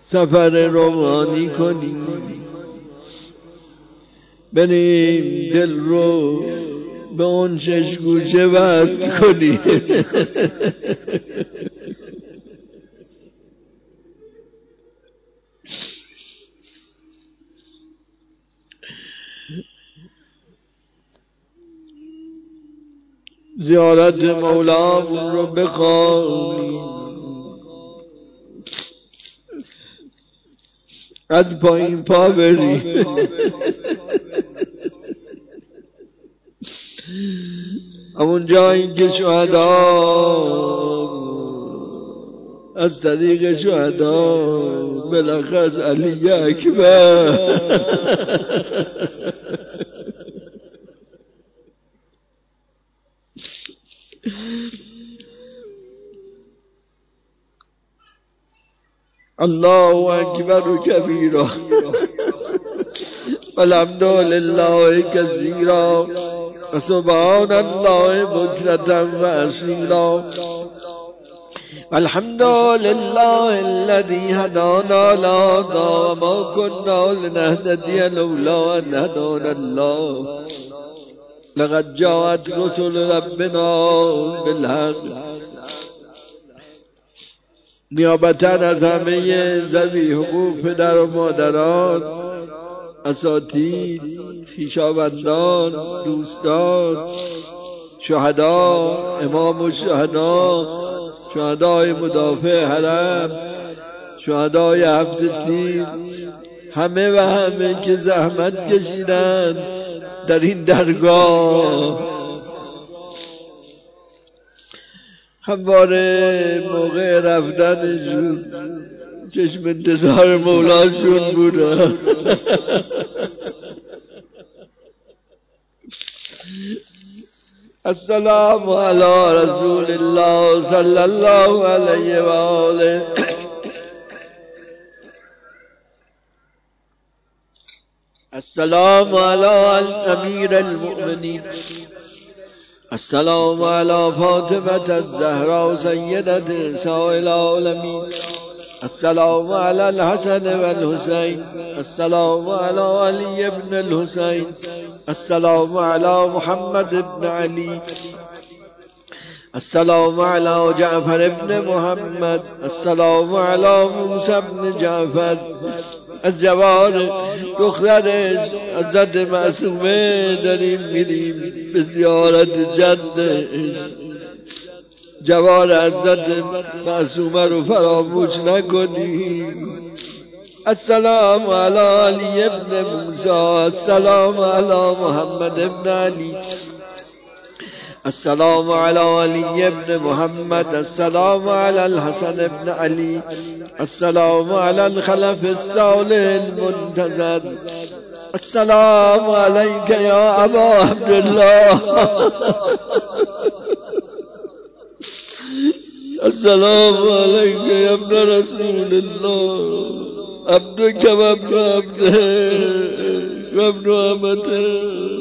سفر روحانی کنیم، بریم دل رو به اون شش گوشه وصل کنیم. زیارت مولامون رو بخوانیم، از پایین پا بریم، همون جایی که شهدا از طریق شهدا بالاخص علی اکبر الله اکبر کبیرا والحمد لله کثیرا سبحان الله بکرة و اصیلا والحمد لله الذي هدانا لهذا وما كنا لنهتدي لولا ان هدانا الله لقد جاءت رسل ربنا بالحق. نیابتا از همه ذوی حقوق پدر و مادران، اساتید، خویشاوندان، دوستان، شهدا، امام الشهدا، شهدای مدافع حرم، شهدای هفت تیر، همه و همه که زحمت کشیدند در این درگاه، همواره موقع رفتنشون چشم انتظار مولاشون بوده. السلام علی رسول الله صلی الله علیه و آله. السلام علی امیر المؤمنین، السلام علی فاطمة الزهراء سیدة نساء العالمین، السلام علی الحسن والحسین، السلام علی علی بن الحسین، السلام علی محمد بن علی، السلام علی جعفر بن محمد، السلام علی موسی بن جعفر. از جوار دختر حضرت معصومه داریم میریم به زیارت جدش. جوار حضرت معصومه رو فراموش نکنیم. السلام علی علی ابن موسی، السلام علی محمد ابن علی، السلام علی علی ابن محمد، السلام علی الحسن ابن علی، السلام علی الخلف الصالح المنتظر، السلام علیک یا ابا عبدالله، السلام علیک یا ابن رسول الله، عبدک و ابن عبده و ابن امته.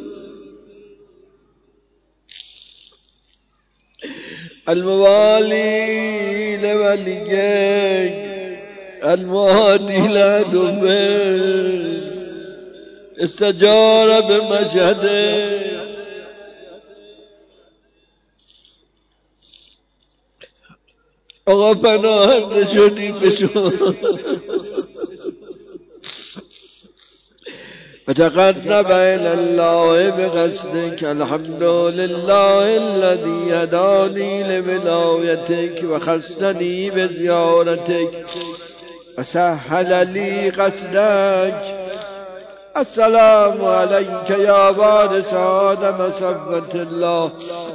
الموالی لولیک، المهادی لعدوک، استجار بمشهده. آقا پناهنده شدی بشون فتقرب إلى الله بقصدك. الحمد لله الذي هداني لولايتك وخصني بزيارتك وسهل لي قصدك. السلام عليك يا وارث آدم صفوة الله،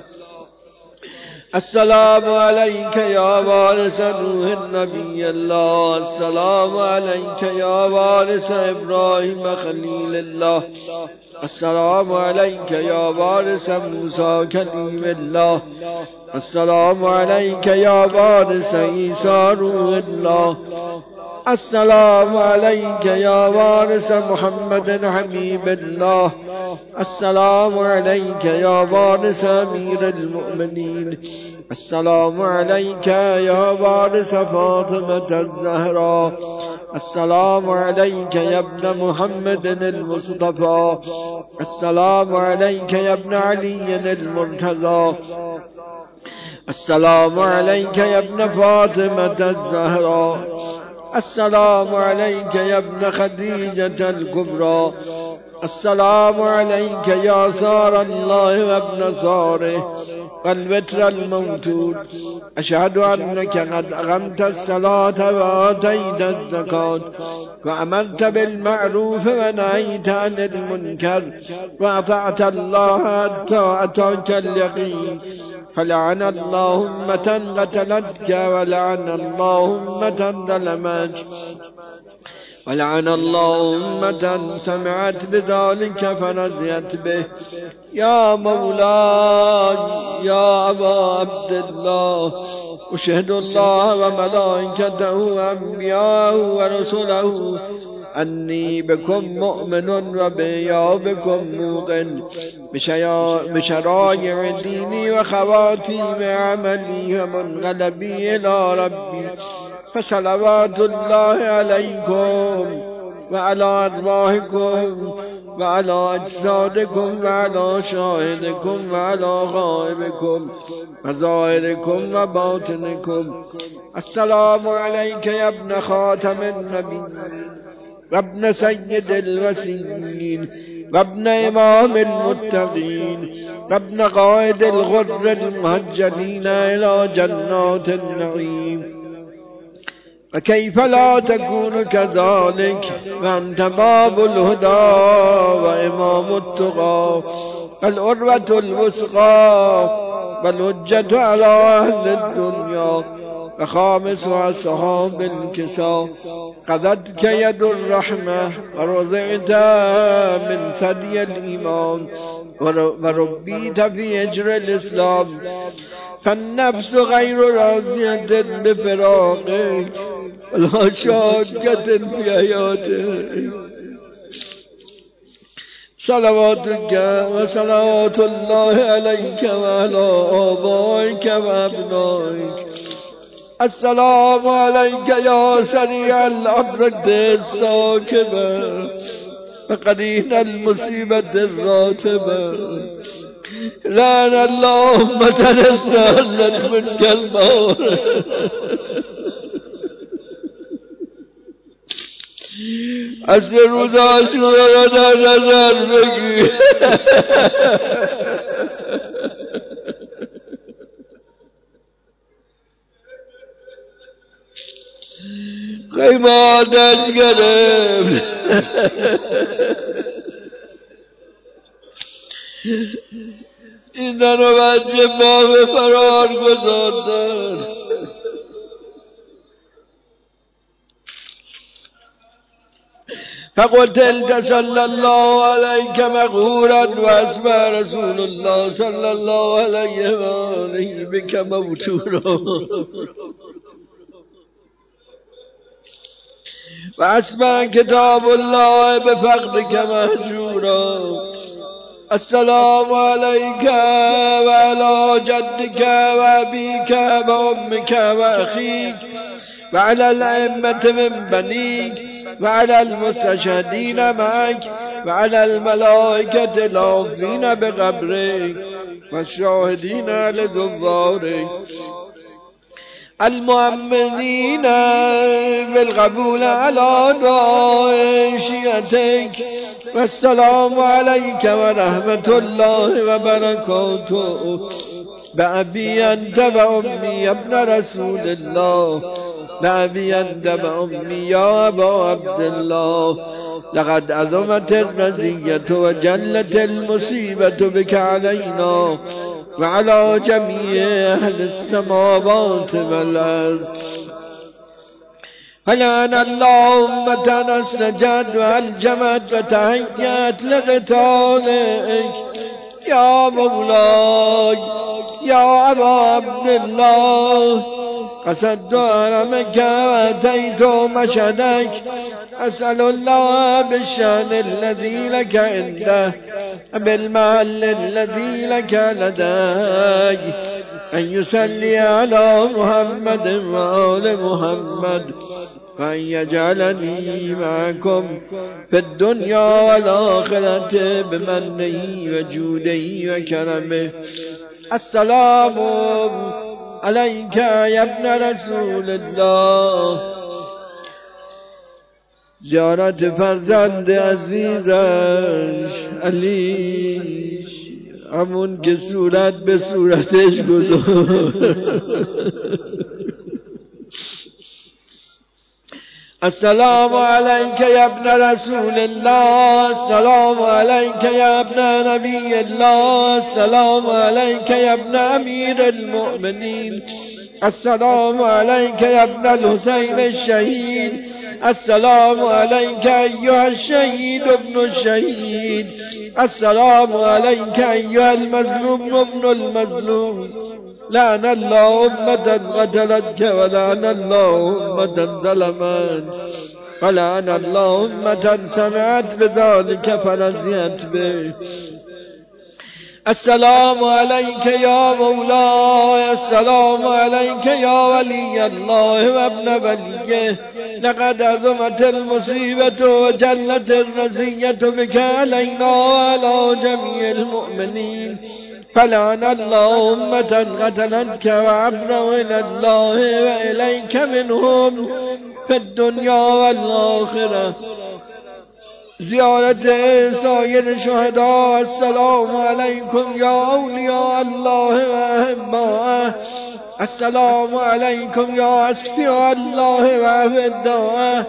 السلام عليك يا وارث نوح النبي الله، السلام عليك يا وارث إبراهيم خليل الله، السلام عليك يا وارث موسى كليم الله، السلام عليك يا وارث عيسى روح الله، السلام عليك يا وارث محمد حبيب الله، السلام عليك يا وارث أمير المؤمنين. السلام عليك يا وارث فاطمة الزهراء. السلام عليك يا ابن محمد المصطفى. السلام عليك يا ابن علي المرتضى. السلام عليك يا ابن فاطمة الزهراء. السلام عليك يا ابن خديجة الكبرى. السلام عليك يا ثار الله وابن ثاره والبتر الموتود. أشهد أنك قد أقمت الصلاة وآتيت الزكاة وأمرت بالمعروف ونهيت عن المنكر وأطعت الله حتى أتاك اليقين. فلعن الله أمة قتلتك ولعن الله أمة ظلمتك ولعن الله أمة سمعت بذلك فرزيت به. يا مولاي يا أبا عبد الله، أشهد الله وملائكته وأنبياءه ورسله أني بكم مؤمن وبإيابكم موقن بشرائع ديني وخواتيم عملي ومنقلبي إلى ربي. فصلوات الله عليكم وعلى أرواحكم وعلى أجسادكم وعلى شاهدكم وعلى غائبكم وظاهركم وباطنكم. السلام عليك يا ابن خاتم النبيين وابن سيد الوسيين وابن إمام المتقين وابن قائد الغر المهجلين إلى جنات النعيم. وكيف لا تكون كذلك وأنت باب الهدى وإمام التقى والعروة الوثقى والحجة على أهل الدنيا وخامس أصحاب الكساء. قذتك يد الرحمة ورضعت من ثدي الإيمان وربيت في هجر الإسلام. فالنفس غير راضية بفراقك ولا شاكة في حياتك. صلواتك وصلوات الله عليك وعلى آبائك وأبنائك. السلام عليك يا سريع الأمر الساكبة وقرين المصيبة الراتبة. لعن اللهم تنزل منك الموت. أسر ذاشو لنا نظر بكي قیمانش گرفت این رو بچه ما به فرار گذاردن. فقتلت صلی الله علیک مغفورا واسمع رسول الله صلی الله علیه و آله بک موتورا واسمع کتاب الله بفقرك مهجورا. السلام عليك وعلى جدك وأبيك وأمك وأخيك وعلى الأئمة من بنيك وعلى المستشهدين معك وعلى الملائكة العافين بقبرك والشاهدين لزوارك المؤمنين بالقبول على دعاء شيعتك. والسلام عليك ورحمة الله وبركاته بأبي أنت وأمي يا ابن رسول الله. بأبي أنت وأمي يا أبا عبد الله. لقد عظمت الرزية وجلت المصيبة بك علينا وعلى جميع أهل السماوات والأرض. فلعن الله أمة السجاد والجمد وتهيأت لقتالك. يا مولاي يا أبا عبد الله قصدت حرمك وأتيت مشهدك أسأل الله بالشأن الذي لك عنده بالمال الذي لك لدي أن يصلي على محمد وآل محمد وأن يجعلني معكم في الدنيا والآخرة بمنه وجوده وكرمه. السلام عليك يا ابن رسول الله. زیارت فرزند عزیزش علی، همون که صورت به صورتش گذاشت. السلام عليك يا ابن رسول الله. السلام عليك يا ابن نبي الله. السلام عليك يا ابن أمير المؤمنين. السلام عليك يا ابن الحسين الشهيد. السلام عليك أيها الشهيد ابن الشهيد. السلام عليك أيها المظلوم ابن المظلوم. لعن الله أمة قتلتك ولعن الله أمة ظلمت ولعن الله أمة سمعت بذلك فرزيت به. السلام عليك يا مولاي. السلام عليك يا ولي الله وابن وليه. لقد عظمت المصيبة وجلت الرزية بك علينا وعلى جميع المؤمنين. فلعن الله أمة قتلتك وعبروا إلى الله وإليك منهم في الدنيا والآخرة. زيارة سائر الشهداء. السلام عليكم يا أولياء الله وأحباءه. السلام عليكم يا أصفياء الله وأفداءه.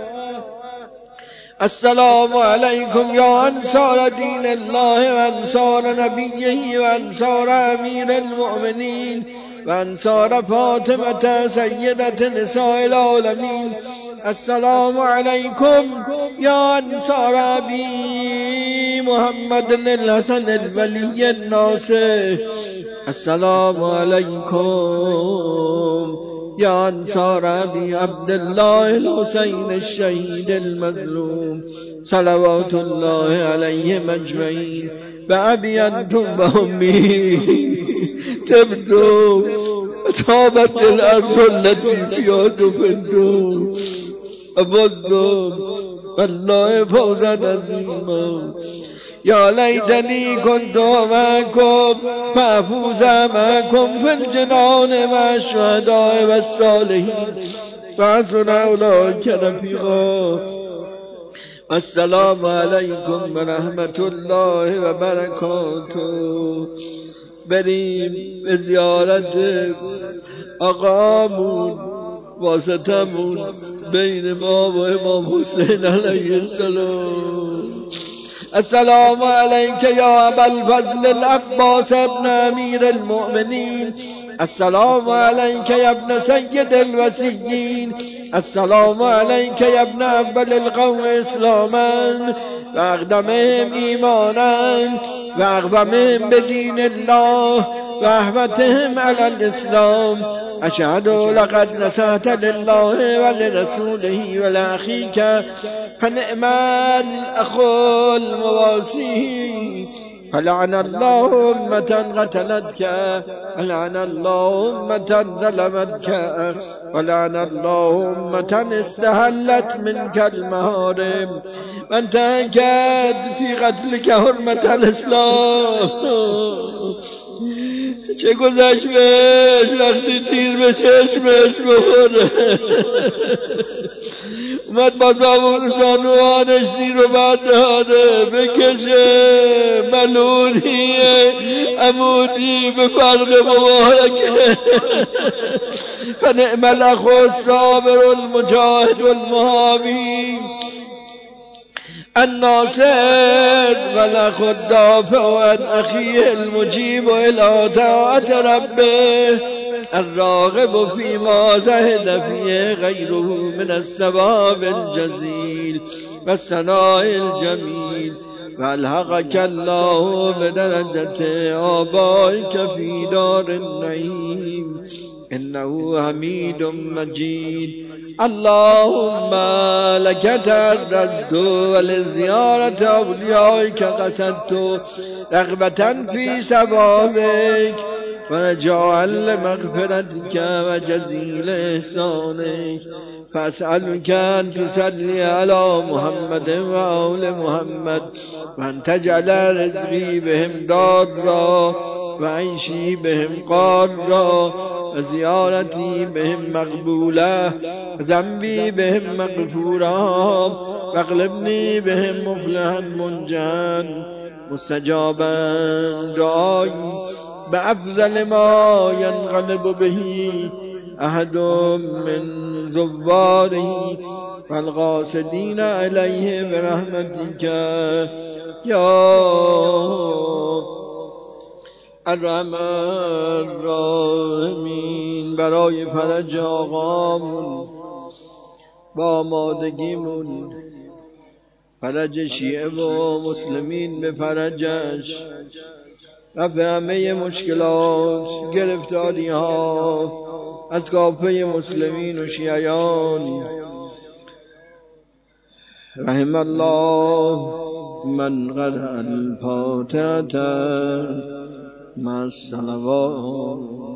السلام عليكم يا أنصار دين الله وأنصار نبيه وأنصار أمير المؤمنين وأنصار فاطمة سيدة نساء العالمين. السلام عليكم يا أنصار أبي محمد الحسن الولي الناصر. السلام عليكم يا أنصار أبي عبد الله الحسين الشهيد المظلوم صلوات الله عليهم أجمعين. بأبي أنتم وأمي تبدو طابت الأرض التي فيها دفنتم فزتم والله فوزا عظيما. يا ليتني كنت معكم فأفوز معكم في الجنان مع الشهداء والصالحين فحسن أولئك رفيقا. السلام عليكم ورحمة الله وبركاته. بریم به زیارت آقامون واسطمون بین ما و امام حسین علیه السلام. السلام عليك يا أبا الفضل العباس ابن أمير المؤمنين. السلام عليك يا ابن سيد الوسيين. السلام عليك يا ابن أول القوم إسلاما وأقدمهم إيمانا وأقومهم بدين الله ورحمتهم على الإسلام. أشهد لقد نصحت لله ولرسوله ولأخيك فنعم الأخ المواسي. فلعن الله أمة قتلتك ولعن الله أمة ظلمتك ولعن الله أمة استهلت منك المهارم وانتهكت في قتلك حرمة الإسلام. چه گذشت بهش وقتی تیر به چشمش بخوره اومد با زانوانش زیر و برداره بکشه ملولی عمودی به فرق مبارکه. فنعم الأخ الصابر المجاهد والمحامي الناصر والأخ الدافع عن أخيه المجيب إلى طاعة ربه الراغب فيما زهد فيه غيره من الثواب الجزيل والثناء الجميل. فألحقك الله بدرجة آبائك في دار النعيم إنه حميد مجيد. اللهم لك تعرضت ولزيارة أوليائك قصدت رغبة في ثوابك ورجاء لمغفرتك وجزيل إحسانك، فأسألك أن تصلي على محمد وآل محمد، وأن تجعل رزقي بهم دارا وعيشي بهم قارا وزيارتي بهم مقبولة وذنبي بهم مغفورا، واغلبني بهم مفلحا منجا مستجابا دعائي بأفضل ما ينقلب به أحد من زواره والقاصدين إليه برحمتك يا ارحم الراحمین. برای فرج آقامون با آمادگیمون، فرج شیعه و مسلمین به فرجش، رفع همه مشکلات گرفتاری ها از کافه مسلمین و شیعیان. رحم الله من قرأ الفاتحة مع الصلوات.